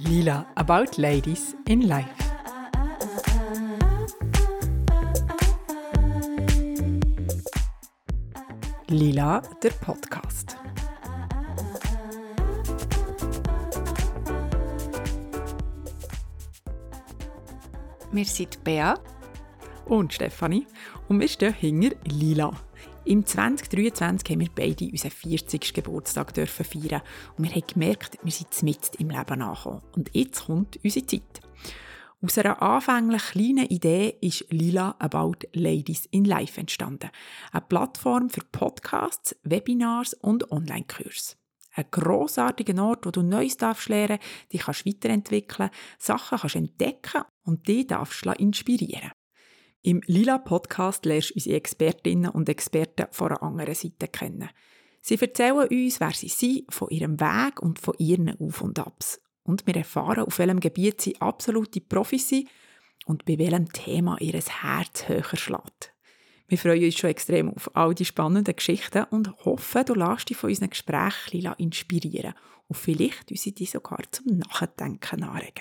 Lila, about ladies in life. Lila, der Podcast. Wir sind Bea und Stefanie und wir stehen hinter Lila. Im 2023 haben wir beide unseren 40. Geburtstag feiern und wir haben gemerkt, wir sind mitten im Leben angekommen. Und jetzt kommt unsere Zeit. Aus einer anfänglich kleinen Idee ist Lila About Ladies in Life entstanden. Eine Plattform für Podcasts, Webinars und Online-Kurse. Ein grossartiger Ort, wo du Neues lernen darfst, dich weiterentwickeln, Sachen entdecken und dich inspirieren. Im Lila-Podcast lernst du unsere Expertinnen und Experten von einer anderen Seite kennen. Sie erzählen uns, wer sie sind, von ihrem Weg und von ihren Auf und Abs. Und wir erfahren, auf welchem Gebiet sie absolute Profis sind und bei welchem Thema ihr Herz höher schlägt. Wir freuen uns schon extrem auf all die spannenden Geschichten und hoffen, du lässt dich von unseren Gesprächen inspirieren und vielleicht uns die sogar zum Nachdenken anregen.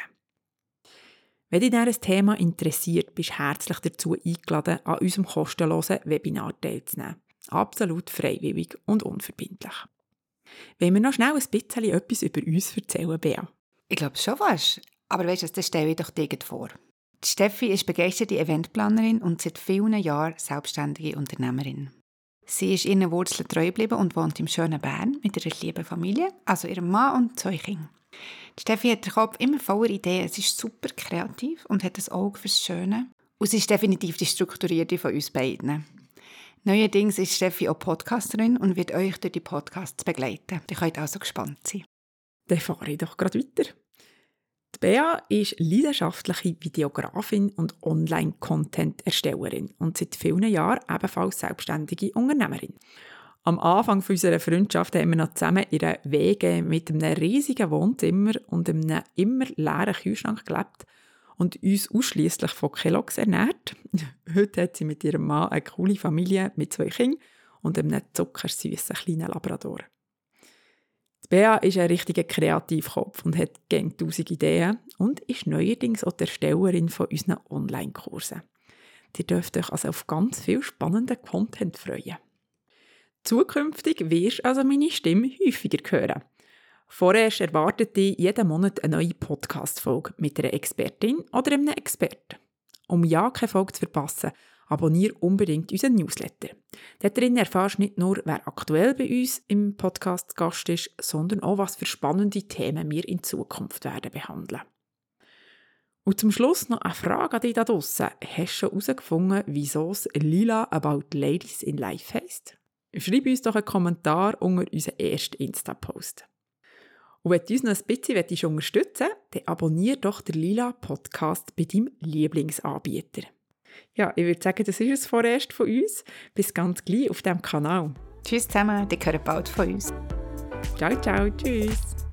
Wenn dich dieses Thema interessiert, bist du herzlich dazu eingeladen, an unserem kostenlosen Webinar teilzunehmen. Absolut freiwillig und unverbindlich. Wollen wir noch schnell ein bisschen etwas über uns erzählen, Bea? Ich glaube schon fast. Aber weisst du, das stelle ich doch dir vor. Die Steffi ist begeisterte Eventplanerin und seit vielen Jahren selbstständige Unternehmerin. Sie ist ihren Wurzeln treu geblieben und wohnt im schönen Bern mit ihrer lieben Familie, also ihrem Mann und 2 Kindern. Die Steffi hat den Kopf immer voller Ideen. Sie ist super kreativ und hat ein Auge fürs Schöne. Und sie ist definitiv die Strukturierte von uns beiden. Neuerdings ist Steffi auch Podcasterin und wird euch durch die Podcasts begleiten. Ihr könnt also gespannt sein. Dann fahre ich doch gerade weiter. Die Bea ist leidenschaftliche Videografin und Online-Content-Erstellerin und seit vielen Jahren ebenfalls selbstständige Unternehmerin. Am Anfang unserer Freundschaft haben wir noch zusammen in einer WG mit einem riesigen Wohnzimmer und einem immer leeren Kühlschrank gelebt und uns ausschliesslich von Kellogg's ernährt. Heute hat sie mit ihrem Mann eine coole Familie mit 2 Kindern und einem zuckersüßen kleinen Labrador. Die Bea ist ein richtiger Kreativkopf und hat gerne 1000 Ideen und ist neuerdings auch die Erstellerin von unseren Online-Kursen. Ihr dürft euch also auf ganz viel spannenden Content freuen. Zukünftig wirst du also meine Stimme häufiger hören. Vorerst erwartet dich jeden Monat eine neue Podcast-Folge mit einer Expertin oder einem Experten. Um ja keine Folge zu verpassen, abonniere unbedingt unseren Newsletter. Dort drin erfährst du nicht nur, wer aktuell bei uns im Podcast Gast ist, sondern auch, was für spannende Themen wir in Zukunft werden behandeln. Und zum Schluss noch eine Frage an dich da draussen. Hast du schon herausgefunden, wieso es Lila About Ladies in Life heisst? Schreib uns doch einen Kommentar unter unseren ersten Insta-Post. Und wenn du uns noch ein bisschen unterstützen willst, dann abonniere doch den Lila Podcast bei deinem Lieblingsanbieter. Ja, ich würde sagen, das ist es vorerst von uns. Bis ganz gleich auf diesem Kanal. Tschüss zusammen, die hören bald von uns. Ciao, ciao, tschüss.